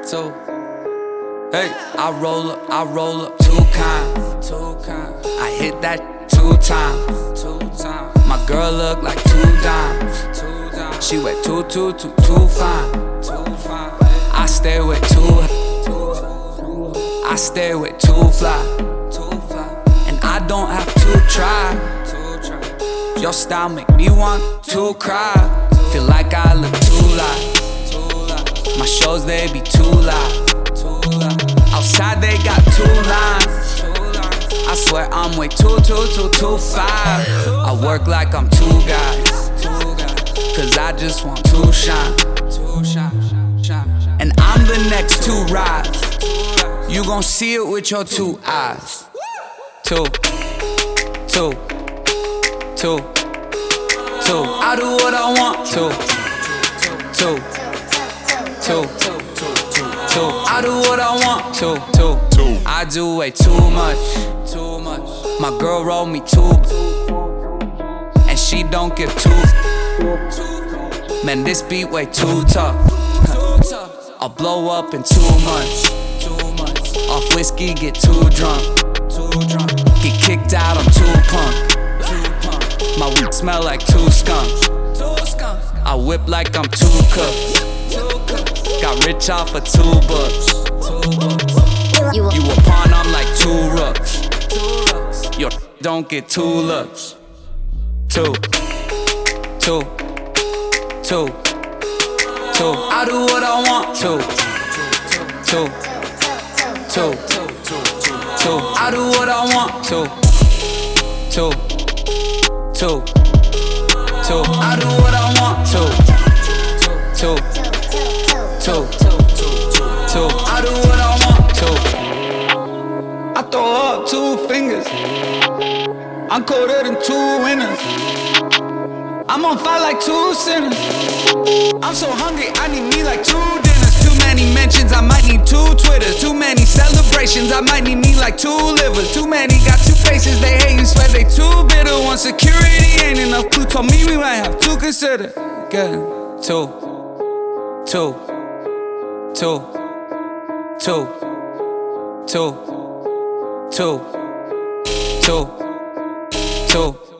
two. Hey, I roll up, two kinds. I hit that 2 times. My girl look like 2 dimes. She wear too fine. I stay with I stay with 2 fly. And I don't have to try. Your style make me want to cry. Feel like I live too live. My shows, they be too loud. Outside they got 2 lines. I swear I'm way too 5. I work like I'm 2 guys, cause I just want to shine. And I'm the next to rise. You gon' see it with your 2 eyes. 2. I do what I want to. 2. I do what I want to. I do way too much. My girl roll me 2, and she don't give 2. Man, this beat way too tough. I'll blow up in 2 months. Off whiskey, get too drunk. Get kicked out, I'm too punk. My weed smell like 2 skunks. I whip like I'm 2 cooks. Got rich off of 2 books. You a pawn, I'm like 2 rooks. Your don't get 2 looks. 2. I do what I want to. 2. I do what I want to. 2. I do what I want to. 2. I do what I want to. I throw up 2 fingers. I'm colder than 2 winners. I'm on fire like 2 sinners. I'm so hungry, I need me like 2 dinners. Too many mentions, I might need 2 Twitters. Too many celebrations, I might need me like 2 livers. Too many got 2 faces, they hate and swear they too bitter. One security ain't enough clue, told me we might have to consider. Good. 2.